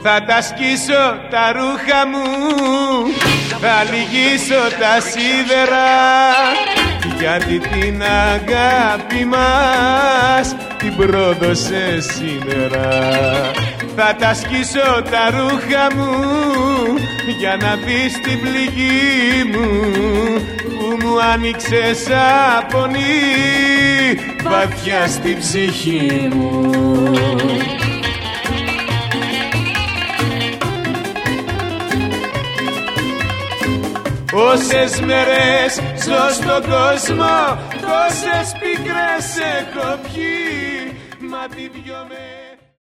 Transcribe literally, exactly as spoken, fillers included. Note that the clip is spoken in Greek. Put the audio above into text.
Θα τα σκίσω τα ρούχα μου, θα λυγίσω τα σίδερα, γιατί την αγάπη μας την πρόδωσε σήμερα. Θα τα σκίσω τα ρούχα μου για να δεις την πληγή μου που μου άνοιξε σαν πονή βαθιά στην ψυχή μου. Όσες μέρες ζω στον κόσμο, τόσες πικρές έχω πιει, μα τι δυο μέρες